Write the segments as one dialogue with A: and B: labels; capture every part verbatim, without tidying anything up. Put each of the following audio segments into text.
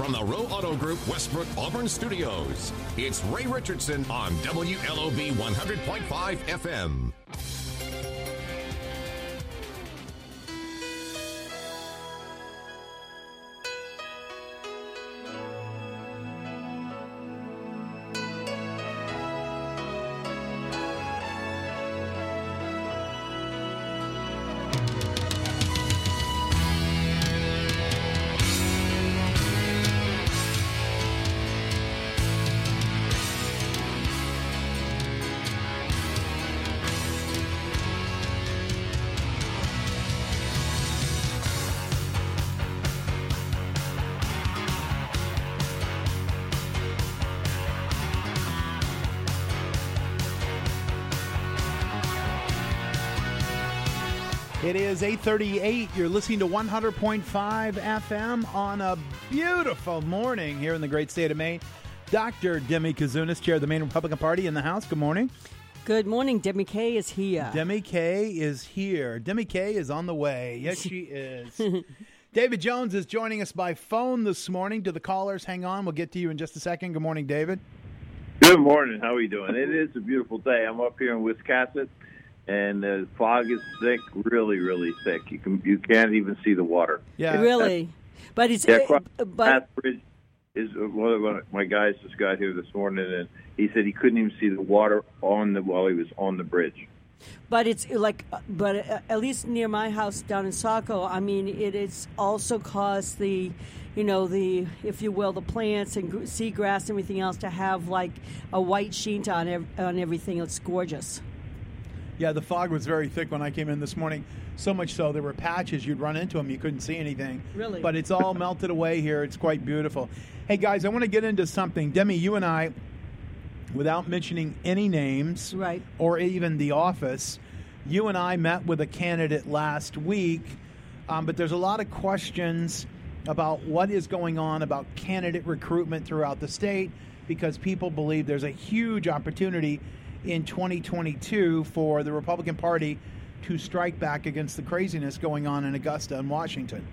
A: from the Rowe Auto Group Westbrook Auburn Studios, it's Ray Richardson on W L O B one hundred point five F M.
B: It is eight thirty-eight. You're listening to one hundred point five F M on a beautiful morning here in the great state of Maine. Doctor Demi Kazunas, chair of the Maine Republican Party in the House. Good morning.
C: Good morning. Demi Kay is here.
B: Demi Kay is here. Demi Kay is on the way. Yes, she is. David Jones is joining us by phone this morning. To the callers, hang on. We'll get to you in just a second. Good morning, David.
D: Good morning. How are you doing? It is a beautiful day. I'm up here in Wiscasset. And the fog is thick, really, really thick. You can you can't even see the water.
C: Yeah, really. But it's
D: yeah,
C: uh, but
D: Bridge is one of my guys just got here this morning, and he said he couldn't even see the water on the while he was on the bridge.
C: But it's like, but at least near my house down in Saco, I mean, it is also caused the, you know, the, if you will, the plants and seagrass and everything else to have like a white sheen on ev- on everything. It's gorgeous.
B: Yeah, the fog was very thick when I came in this morning, so much so there were patches. You'd run into them, you couldn't see anything.
C: Really?
B: But it's all melted away here. It's quite beautiful. Hey, guys, I want to get into something. Demi, you and I, without mentioning any names
C: right.
B: or even the office, you and I met with a candidate last week, um, but there's a lot of questions about what is going on about candidate recruitment throughout the state because people believe there's a huge opportunity in twenty twenty-two for the Republican Party to strike back against the craziness going on in Augusta and Washington.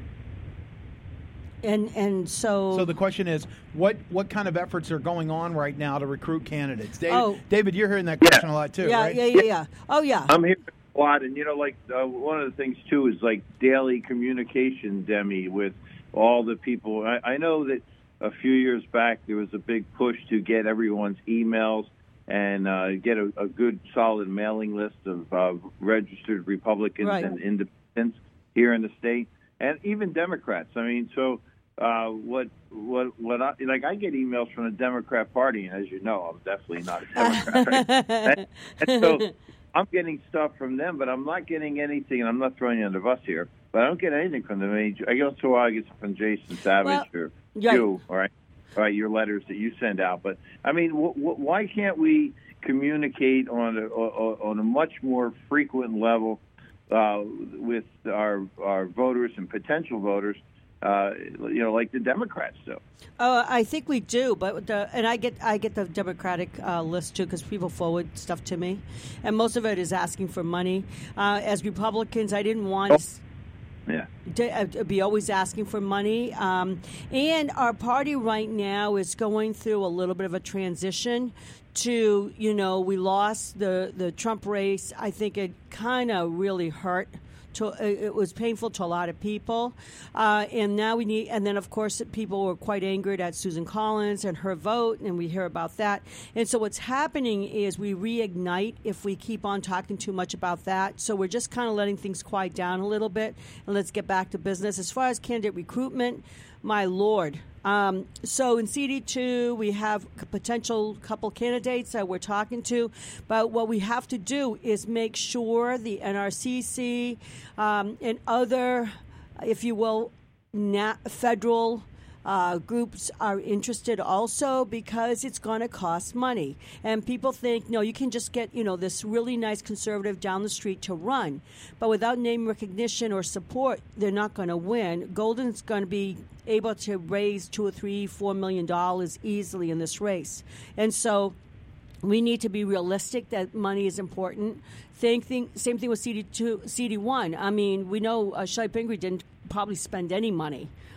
C: And and so
B: So the question is, what what kind of efforts are going on right now to recruit candidates? David,
C: oh.
B: David you're hearing that question
D: yeah.
B: a lot too,
C: yeah,
B: right?
C: Yeah, yeah, yeah. Oh, yeah.
D: I'm hearing a lot, and, you know, like, uh, one of the things, too, is, like, daily communication, Demi, with all the people. I, I know that a few years back there was a big push to get everyone's emails and uh, get a, a good, solid mailing list of uh, registered Republicans
C: right.
D: and independents here in the state, and even Democrats. I mean, so uh, what, what, what? I, like, I get emails from the Democrat Party, and as you know, I'm definitely not a Democrat. Right? and, and so I'm getting stuff from them, but I'm not getting anything, and I'm not throwing you under the bus here, but I don't get anything from them. I, mean, I guess so I get from Jason Savage
C: well,
D: or
C: yeah.
D: you, all right? Right, your letters that you send out, but I mean, w- w- why can't we communicate on a, on a much more frequent level uh, with our our voters and potential voters? Uh, you know, like the Democrats do.
C: Uh, I think we do, but the, and I get I get the Democratic uh, list too because people forward stuff to me, and most of it is asking for money. Uh, as Republicans, I didn't want.
D: Oh.
C: to
D: Yeah.
C: To be always asking for money. Um, and our party right now is going through a little bit of a transition to, you know, we lost the, the Trump race. I think it kind of really hurt. To, it was painful to a lot of people. Uh, and now we need, and then of course people were quite angered at Susan Collins and her vote, and we hear about that. And so what's happening is we reignite if we keep on talking too much about that. So we're just kind of letting things quiet down a little bit, and let's get back to business. As far as candidate recruitment, my Lord. Um, so in C D two, we have a potential couple candidates that we're talking to. But what we have to do is make sure the N R C C um, and other, if you will, na- federal Uh, groups are interested also because it's going to cost money. And people think, no, you can just get, you know, this really nice conservative down the street to run. But without name recognition or support, they're not going to win. Golden's going to be able to raise two or three, four million dollars easily in this race. And so we need to be realistic that money is important. Same thing, same thing with C D two, C D one. I mean, we know uh, Shelley Pingree didn't probably spend any money.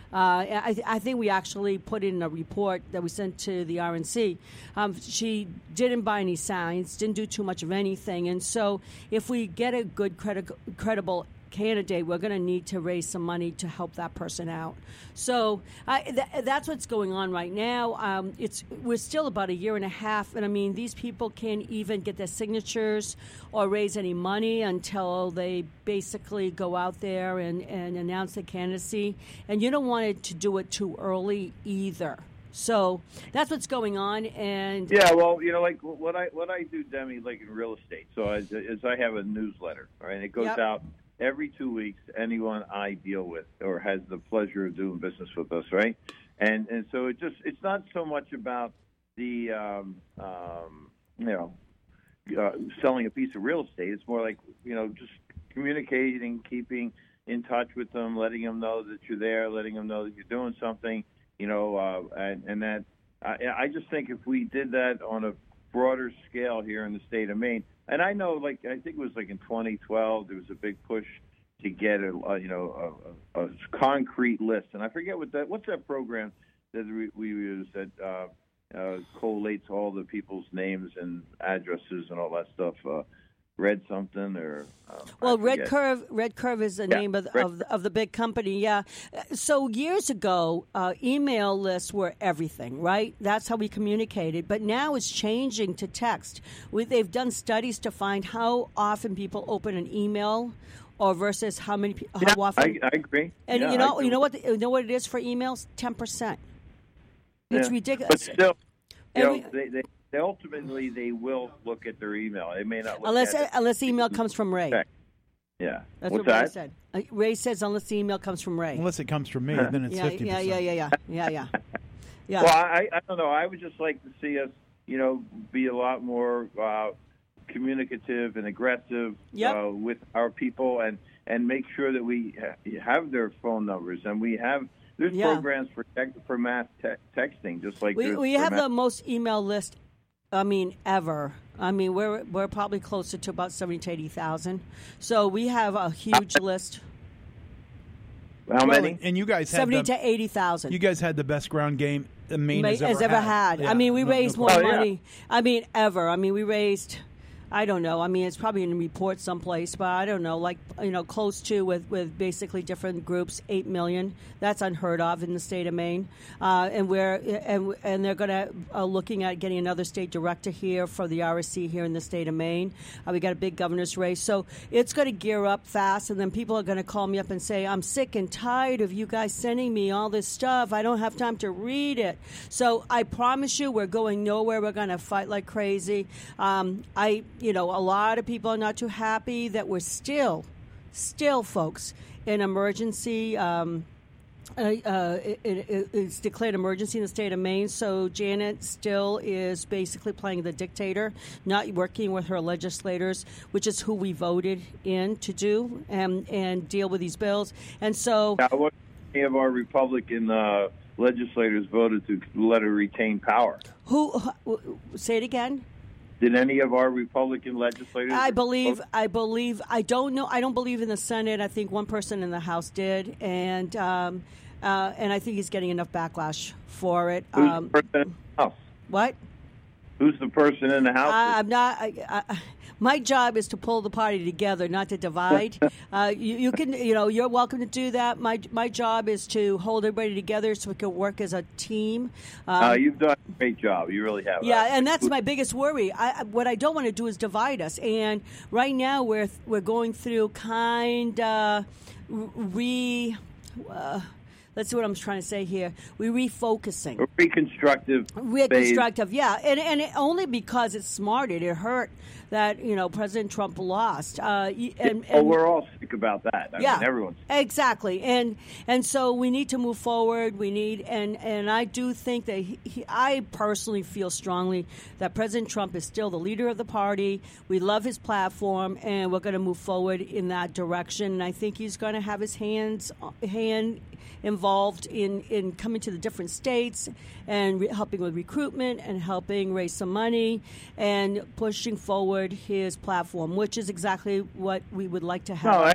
C: Uh, I, I think we actually put in a report that we sent to the R N C. Um, she didn't buy any signs, didn't do too much of anything. And so if we get a good, credi- credible candidate, we're going to need to raise some money to help that person out. So I, th- that's what's going on right now. Um, it's we're still about a year and a half, and I mean these people can't even get their signatures or raise any money until they basically go out there and, and announce their candidacy. And you don't want it to do it too early either. So that's what's going on. And
D: yeah, well, you know, like what I what I do, Demi, like in real estate. So as, as I have a newsletter, right? And it goes
C: Yep.
D: out every two weeks, anyone I deal with or has the pleasure of doing business with us, right? And and so it just it's not so much about the um, um, you know uh, selling a piece of real estate. It's more like you know just communicating, keeping in touch with them, letting them know that you're there, letting them know that you're doing something, you know, uh, and, and that I, I just think if we did that on a broader scale here in the state of Maine. And I know, like, I think it was like in twenty twelve, there was a big push to get a, a you know, a, a, a concrete list. And I forget what that, what's that program that we, we use that uh, uh, collates all the people's names and addresses and all that stuff? Uh, Red something or um,
C: well, Red Curve. Red Curve is the
D: Yeah,
C: name of
D: Red
C: of, of the big company. Yeah. So years ago, uh, email lists were everything, right? That's how we communicated. But now it's changing to text. We, they've done studies to find how often people open an email, or versus how many how
D: yeah,
C: often.
D: I, I agree.
C: And
D: yeah,
C: you know,
D: I
C: you know what, you know what it is for emails? Ten percent. It's
D: yeah.
C: ridiculous.
D: But still, you know,
C: we,
D: they, they, they ultimately they will look at their email. They may not look
C: unless
D: at it.
C: unless the email comes from Ray.
D: Yeah.
C: That's
D: What's
C: what Ray
D: that?
C: said. Uh, Ray says unless the email comes from Ray.
B: Unless it comes from me, then it's
C: yeah,
B: fifty
C: yeah,
B: percent.
C: yeah, yeah, yeah, yeah, yeah, yeah.
D: Well, I, I don't know. I would just like to see us, you know, be a lot more uh, communicative and aggressive
C: Yep.
D: uh, with our people, and, and make sure that we ha- have their phone numbers, and we have there's
C: Yeah.
D: programs for tech, for mass te- texting, just like
C: We
D: there's
C: we
D: for
C: have
D: mass-
C: the most email list. I mean, ever. I mean, we're we're probably closer to about seventy to eighty thousand. So we have a huge list.
D: how
B: Well,
D: many?
B: and you guys had
C: Seventy
B: the,
C: to eighty thousand.
B: you guys had the best ground game Maine has ever,
C: ever had.
B: Yeah,
C: I mean, we
B: no- no
C: raised more
B: question.
D: Oh, yeah.
C: money. I mean, ever. I mean, we raised. I don't know. I mean, it's probably in a report someplace, but I don't know. Like, you know, close to with, with basically different groups, eight million. That's unheard of in the state of Maine. Uh, and we're and and they're going to uh, looking at getting another state director here for the R S C here in the state of Maine. Uh, we got a big governor's race, so it's going to gear up fast. And then people are going to call me up and say, "I'm sick and tired of you guys sending me all this stuff. I don't have time to read it." So I promise you, we're going nowhere. We're going to fight like crazy. Um, I. You know, a lot of people are not too happy that we're still, still, folks, in emergency. Um, uh, uh, it, it, it's declared emergency in the state of Maine. So Janet still is basically playing the dictator, not working with her legislators, which is who we voted in to do and and deal with these bills. And so,
D: Now, what many of our Republican uh, legislators voted to let her retain power?
C: who, who say it again?
D: Did any of our Republican legislators?
C: I believe.
D: vote?
C: I believe. I don't know. I don't believe in the Senate. I think one person in the House did, and um, uh, and I think he's getting enough backlash for it.
D: Who's
C: Um,
D: the person in the House?
C: what?
D: Who's the person in the House?
C: I, I'm not. I, I, my job is to pull the party together, not to divide. uh, you, you can, you know, you're welcome to do that. My my job is to hold everybody together so we can work as a team. Um,
D: uh, you've done a great job. You really have.
C: Yeah,
D: Uh,
C: and that's my biggest worry. I, what I don't want to do is divide us. And right now we're we're going through kind of re. Uh, let's see what I'm trying to say here. We're refocusing.
D: a reconstructive.
C: Reconstructive, yeah, and and it, only because it smarted. It hurt that you know President Trump lost. Uh, y- and,
D: Oh,
C: and
D: we're all sick about that. I
C: yeah,
D: mean, everyone's.
C: exactly, and and so we need to move forward. We need, and and I do think that he, he, I personally feel strongly that President Trump is still the leader of the party. We love his platform, and we're going to move forward in that direction. And I think he's going to have his hands hand involved in in coming to the different states and re- helping with recruitment and helping raise some money and pushing forward his platform, which is exactly what we would like to have.
D: No, I,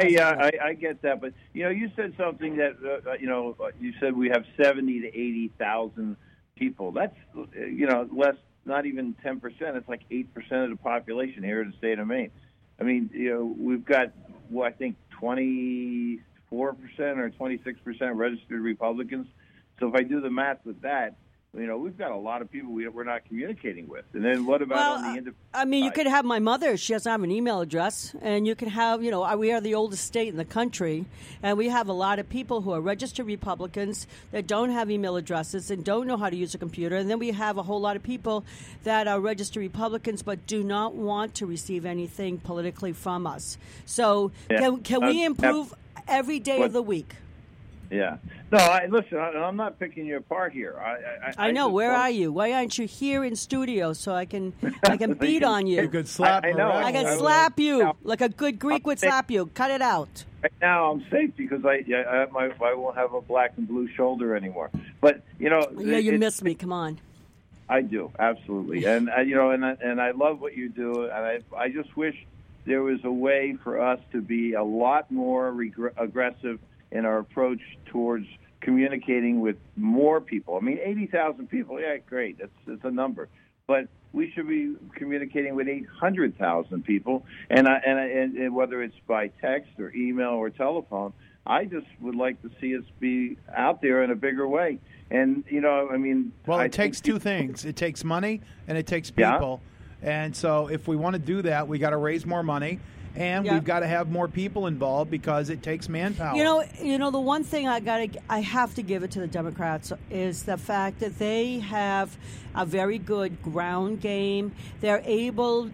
D: yeah, I, I get that, but you know, you said something that uh, you know, you said we have seventy to eighty thousand people. That's you know less, not even ten percent. It's like eight percent of the population here in the state of Maine. I mean, you know, we've got well, I think twenty four percent or twenty six percent registered Republicans. So if I do the math with that, you know, we've got a lot of people we, we're not communicating with. And then what about
C: well,
D: on the independent
C: I mean, you
D: side?
C: could have my mother. She doesn't have an email address. And you can have, you know, we are the oldest state in the country. And we have a lot of people who are registered Republicans that don't have email addresses and don't know how to use a computer. And then we have a whole lot of people that are registered Republicans but do not want to receive anything politically from us. So
D: Yeah.
C: can, can we
D: Uh,
C: improve every day
D: what-
C: of the week?
D: Yeah. No, I, listen, I, I'm not picking you apart here. I, I,
C: I know.
D: just
C: Where
D: want-
C: are you? Why aren't you here in studio so I can I can beat on you?
B: You could slap
D: I- I know.
B: Morel.
C: I can
D: I-
C: slap you
D: Now-
C: like a good Greek would
D: I'll-
C: slap you. Cut it out.
D: Right now, I'm safe because I, I, my, I won't have a black and blue shoulder anymore. But you know,
C: Yeah, you
D: it-
C: miss me. Come on.
D: I do, absolutely, and uh, you know, and I, and I love what you do, and I I just wish there was a way for us to be a lot more regr- aggressive in our approach towards communicating with more people. I mean, eighty thousand people, yeah, great, that's that's a number, but we should be communicating with eight hundred thousand people, and I, and, I, and and whether it's by text or email or telephone, I just would like to see us be out there in a bigger way. And you know, I mean,
B: Well,
D: I
B: it takes
D: think
B: two things. It takes money and it takes
D: Yeah.
B: people. And so if we want to do that, we got to raise more money and
C: Yeah.
B: we've got to have more people involved because it takes manpower.
C: You know, you know the one thing I got to I have to give it to the Democrats is the fact that they have a very good ground game. They're able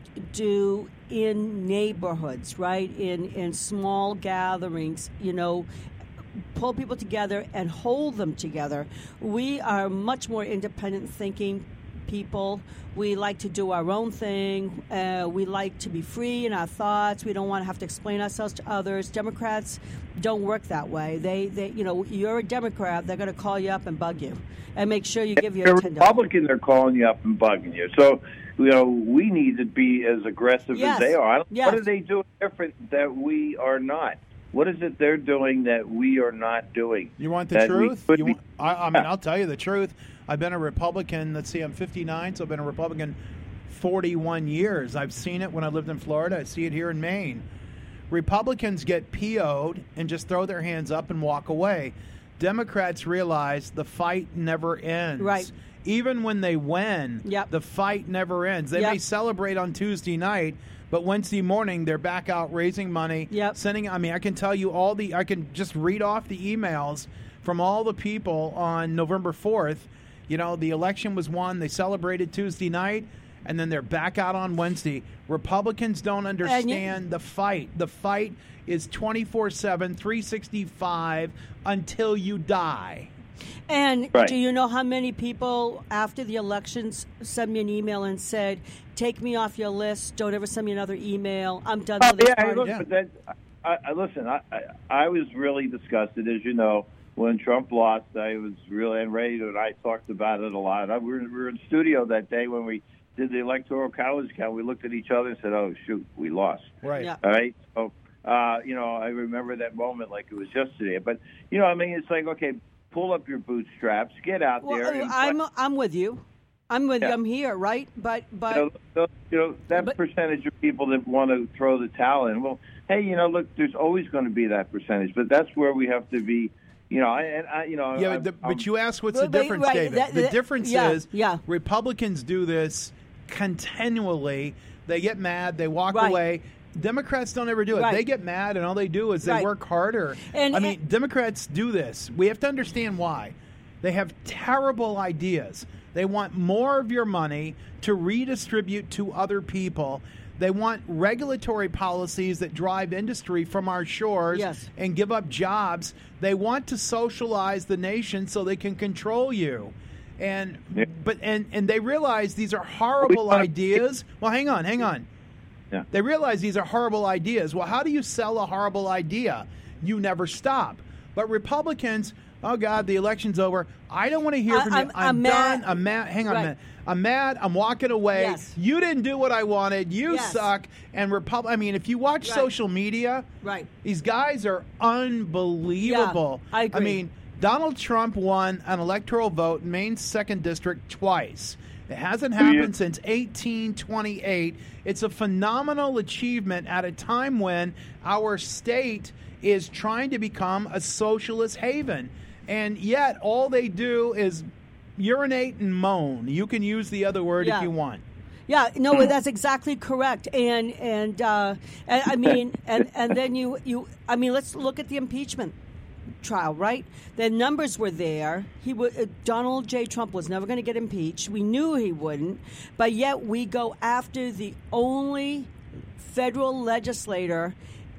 C: to in neighborhoods, right? In in small gatherings, you know, pull people together and hold them together. We are much more independent thinking people. We like to do our own thing. Uh, we like to be free in our thoughts. We don't want to have to explain ourselves to others. Democrats don't work that way. They, they you know, you're a Democrat, they're going to call you up and bug you and make sure you give your
D: The
C: ten dollars.
D: Republicans are calling you up and bugging you. So, you know, we need to be as aggressive
C: Yes.
D: as they are. I don't,
C: Yes.
D: What are they doing different that we are not? What is it they're doing that we are not doing?
B: You want the
D: that we
B: truth?
D: could
B: You
D: be-
B: want, I, I mean, I'll tell you the truth. I've been a Republican. Let's see, I'm fifty-nine, so I've been a Republican forty-one years. I've seen it when I lived in Florida. I see it here in Maine. Republicans get P O'd and just throw their hands up and walk away. Democrats realize the fight never ends.
C: Right.
B: Even when they win,
C: Yep.
B: the fight never ends. They
C: Yep.
B: may celebrate on Tuesday night, but Wednesday morning they're back out raising money,
C: Yep.
B: sending. I mean, I can tell you all the. I can just read off the emails from all the people on November fourth. You know, the election was won. They celebrated Tuesday night, and then they're back out on Wednesday. Republicans don't understand the fight. The fight is twenty-four seven, three sixty-five until you die.
C: And
D: Right.
C: do you know how many people after the elections sent me an email and said, take me off your list, don't ever send me another email, I'm done
D: Oh,
C: with this
D: yeah,
C: party.
D: look,
B: Yeah.
D: but that, I, I, listen, I, I, I was really disgusted, as you know, when Trump lost. I was really, and Ray and I talked about it a lot. I, we, were, we were in the studio that day when we did the Electoral College count. We looked at each other and said, oh, shoot, we lost.
B: Right.
C: Yeah.
D: All right. So, uh, you know, I remember that moment like it was yesterday. But, you know, I mean, it's like, okay, pull up your bootstraps, get out
C: Well,
D: there. and
C: I'm I'm with you. I'm with you.
D: Yeah.
C: I'm here, right? But but
D: you know, those, you know that
C: But-
D: percentage of people that want to throw the towel in. Well, hey, you know, look, there's always going to be that percentage, but that's where we have to be. You know, I, and I, you know,
B: Yeah,
D: I,
B: but, the,
D: I'm-
B: but you asked what's
C: But-
B: the
C: but-
B: difference,
C: right,
B: David.
C: that-
B: the
C: that-
B: difference
C: yeah,
B: is
C: yeah.
B: Republicans do this continually. They get mad, they walk
C: Right.
B: away. Democrats don't ever do it.
C: Right.
B: They get mad, and all they do is they
C: Right.
B: work harder.
C: And-
B: I mean, Democrats do this. We have to understand why. They have terrible ideas. They want more of your money to redistribute to other people. They want regulatory policies that drive industry from our shores
C: Yes.
B: and give up jobs. They want to socialize the nation so they can control you. And
D: Yeah.
B: but and, and they realize these are horrible
D: We-
B: ideas. Well, hang on, hang on.
D: Yeah.
B: They realize these are horrible ideas. Well, how do you sell a horrible idea? You never stop. But Republicans oh, God, the election's over. I don't want to hear
C: I,
B: from
C: I'm,
B: you.
C: I'm,
B: I'm,
C: mad.
B: done. I'm mad. Hang on
C: right.
B: a minute. I'm mad. I'm walking away.
C: Yes.
B: You didn't do what I wanted. You
C: yes.
B: suck. And Repub- I mean, if you watch
C: right.
B: social media,
C: right.
B: these guys are unbelievable.
C: Yeah, I agree.
B: I mean, Donald Trump won an electoral vote in Maine's second district twice. It hasn't happened since eighteen twenty-eight. It's a phenomenal achievement at a time when our state is trying to become a socialist haven. And yet all they do is urinate and moan. You can use the other word
C: yeah.
B: if you want.
C: Yeah, no, that's exactly correct. And and uh, I mean, and, and then you, you, I mean, let's look at the impeachment trial, right? The numbers were there. He would, uh, Donald J. Trump was never going to get impeached. We knew he wouldn't, but yet we go after the only federal legislator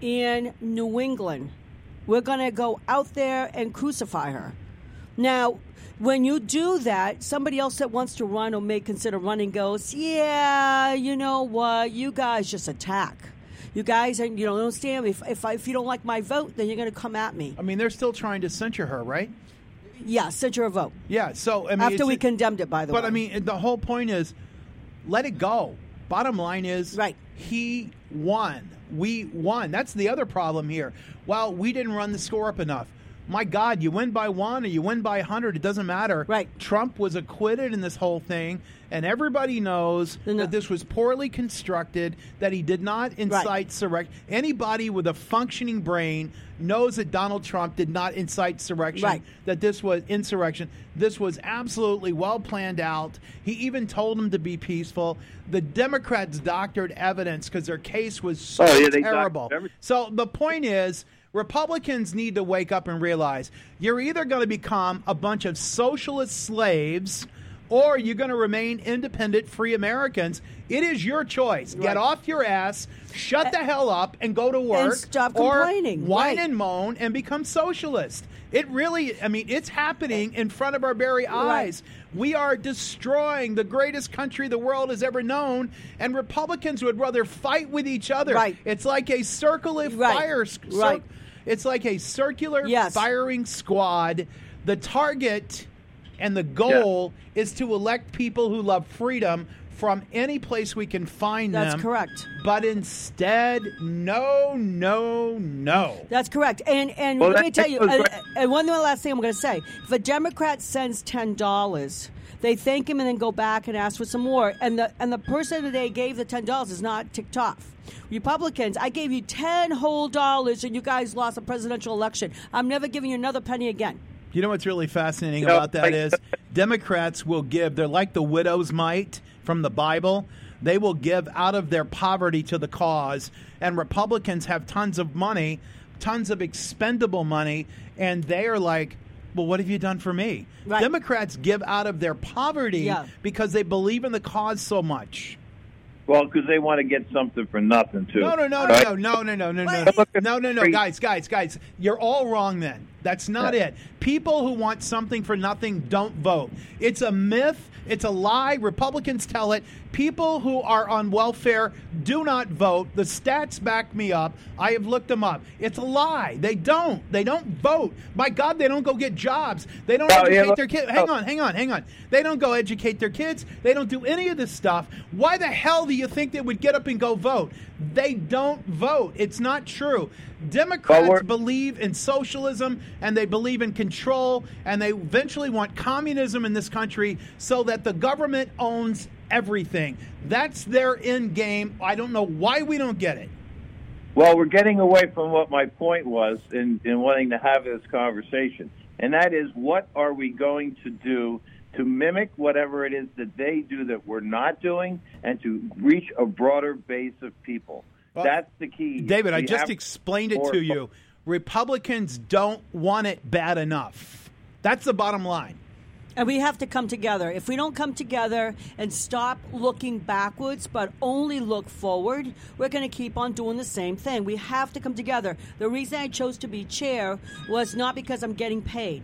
C: in New England. We're going to go out there and crucify her. Now, when you do that, somebody else that wants to run or may consider running goes, yeah, you know what, you guys just attack. You guys, you know, don't stand. If if, I, if you don't like my vote, then you're going to come at me.
B: I mean, they're still trying to censure her, right?
C: Yeah, censure a vote.
B: Yeah, so, I mean...
C: After we
B: a,
C: condemned it, by the
B: but,
C: way.
B: But, I mean, the whole point is, let it go. Bottom line is,
C: right.
B: he won. We won. That's the other problem here. Well, we didn't run the score up enough. My God, you win by one or you win by a hundred, it doesn't matter.
C: Right.
B: Trump was acquitted in this whole thing, and everybody knows
C: no.
B: that this was poorly constructed, that he did not incite right. insurrection. Anybody with a functioning brain knows that Donald Trump did not incite insurrection,
C: right.
B: that this was insurrection. This was absolutely well planned out. He even told him to be peaceful. The Democrats doctored evidence because their case was so
D: oh, yeah, they
B: terrible. So the point is, Republicans need to wake up and realize you're either going to become a bunch of socialist slaves or you're going to remain independent, free Americans. It is your choice. Right. Get off your ass, shut uh, the hell up, and go to work.
C: And stop complaining.
B: Or whine
C: right.
B: and moan and become socialist. It really, I mean, it's happening in front of our very eyes.
C: Right.
B: We are destroying the greatest country the world has ever known, and Republicans would rather fight with each other.
C: Right.
B: It's like a circular
C: right.
B: fire.
C: Right.
B: It's like a circular
C: yes.
B: firing squad. The target and the goal yeah. is to elect people who love freedom from any place we can find
C: That's
B: them.
C: That's correct.
B: But instead, no, no, no.
C: That's correct. And and
D: well,
C: let me tell you,
D: and,
C: and one last thing I'm going to say. If a Democrat sends ten dollars, they thank him and then go back and ask for some more. And the and the person that they gave the ten dollars is not ticked off. Republicans, I gave you ten whole dollars and you guys lost a presidential election. I'm never giving you another penny again.
B: You know what's really fascinating
D: you know,
B: about that
D: like,
B: is Democrats will give, they're like the widow's mite from the Bible. They will give out of their poverty to the cause. And Republicans have tons of money, tons of expendable money, and they are like, well, what have you done for me?
C: Right.
B: Democrats give out of their poverty
C: yeah.
B: because they believe in the cause so much.
D: Well, because they want to get something for nothing, too.
B: No, no, no,
D: right?
B: no, no, no, no, no, no, no, no, no, guys, guys, guys. You're all wrong then. That's not yeah. it. People who want something for nothing don't vote. It's a myth. It's a lie. Republicans tell it. People who are on welfare do not vote. The stats back me up. I have looked them up. It's a lie. They don't. They don't vote. My God, they don't go get jobs. They don't
D: oh,
B: educate
D: yeah,
B: their kids. Hang on, hang on, hang on. They don't go educate their kids. They don't do any of this stuff. Why the hell do you think they would get up and go vote? They don't vote. It's not true. Democrats
D: well,
B: believe in socialism, and they believe in control, and they eventually want communism in this country so that the government owns everything. That's their end game. I don't know why we don't get it.
D: Well, we're getting away from what my point was in, in wanting to have this conversation, and that is, what are we going to do to mimic whatever it is that they do that we're not doing, and to reach a broader base of people? Well, that's the key.
B: David,
D: we
B: I just explained it to you. Republicans don't want it bad enough. That's the bottom line.
C: And we have to come together. If we don't come together and stop looking backwards but only look forward, we're going to keep on doing the same thing. We have to come together. The reason I chose to be chair was not because I'm getting paid.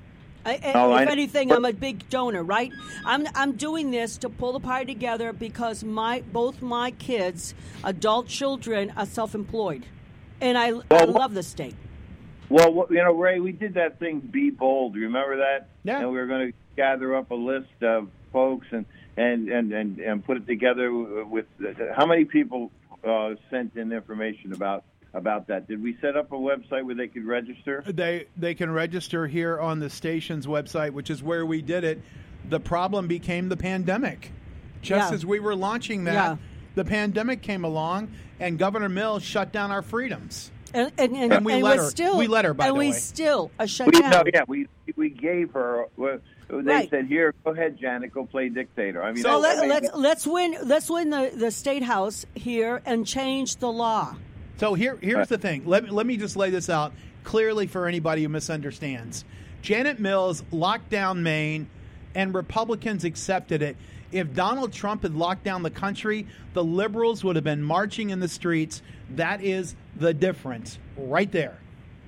C: I,
D: oh,
C: if
D: I,
C: anything, I'm a big donor, right? I'm I'm doing this to pull the party together because my both my kids, adult children, are self-employed, and I,
D: well,
C: I love the state.
D: Well, you know, Ray, we did that thing, Be Bold. Remember that?
B: Yeah.
D: And we were going to gather up a list of folks and and and and, and put it together with how many people uh, sent in information about about that. Did we set up a website where they could register?
B: They they can register here on the station's website, which is where we did it. The problem became the pandemic. Just
C: Yeah.
B: as we were launching that,
C: Yeah.
B: the pandemic came along, and Governor Mills shut down our freedoms.
C: And, and, and,
B: And we
C: and
B: let
C: we're
B: her-
C: still,
B: we let her, by
C: and
B: the
C: we
B: way.
C: still are shut
D: We,
C: down.
D: no, yeah, we we gave her. Well, they
C: Right.
D: said, "Here, go ahead, Janet, go play dictator." I mean,
C: So
D: that-
C: let,
D: I mean,
C: let's let's win let's win the, the state house here and change the law.
B: So here, here's the thing. Let me, let me just lay this out clearly for anybody who misunderstands. Janet Mills locked down Maine, and Republicans accepted it. If Donald Trump had locked down the country, the liberals would have been marching in the streets. That is the difference right there.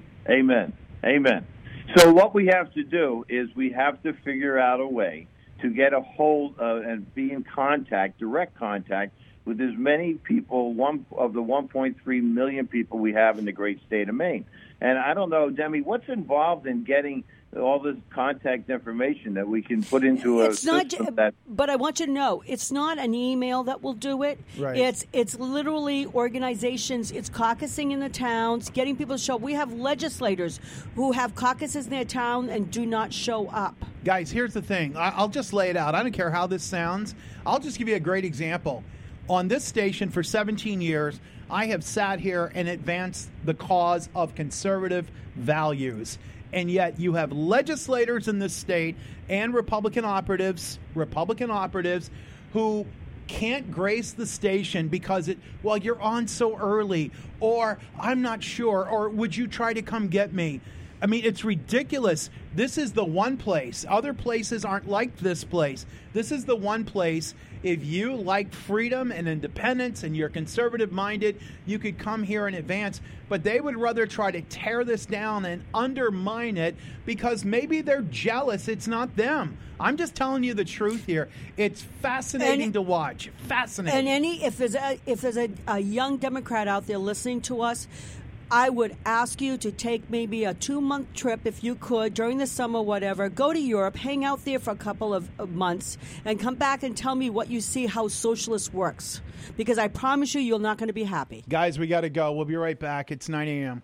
D: Amen. Amen. So what we have to do is we have to figure out a way to get a hold of and be in contact, direct contact, with as many people, one of the one point three million people we have in the great state of Maine. And I don't know, Demi, what's involved in getting all this contact information that we can put into a
C: It's not,
D: system that...
C: but I want you to know, it's not an email that will do it.
B: Right.
C: It's it's literally organizations. It's caucusing in the towns, getting people to show. We have legislators who have caucuses in their town and do not show up.
B: Guys, here's the thing. I- I'll just lay it out. I don't care how this sounds. I'll just give you a great example. On this station for seventeen years, I have sat here and advanced the cause of conservative values. And yet you have legislators in this state and Republican operatives, Republican operatives who can't grace the station because it, well, you're on so early, or I'm not sure, or would you try to come get me? I mean, it's ridiculous. This is the one place. Other places aren't like this place. This is the one place. If you like freedom and independence and you're conservative-minded, you could come here in advance. But they would rather try to tear this down and undermine it because maybe they're jealous. It's not them. I'm just telling you the truth here. It's fascinating
C: And-
B: to watch. Fascinating.
C: And any if there's a if there's a, a young Democrat out there listening to us, I would ask you to take maybe a two-month trip, if you could, during the summer, whatever. Go to Europe, hang out there for a couple of, of months, and come back and tell me what you see, how socialist works. Because I promise you, you're not going to be happy.
B: Guys, we got to go. We'll be right back. It's nine a.m.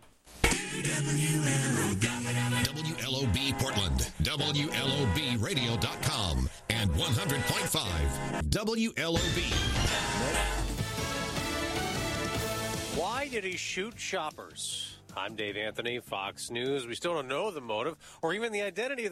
A: W L O B Portland, W L O B radio dot com, and one hundred point five W L O B.
E: Why did he shoot shoppers? I'm Dave Anthony, Fox News. We still don't know the motive or even the identity of the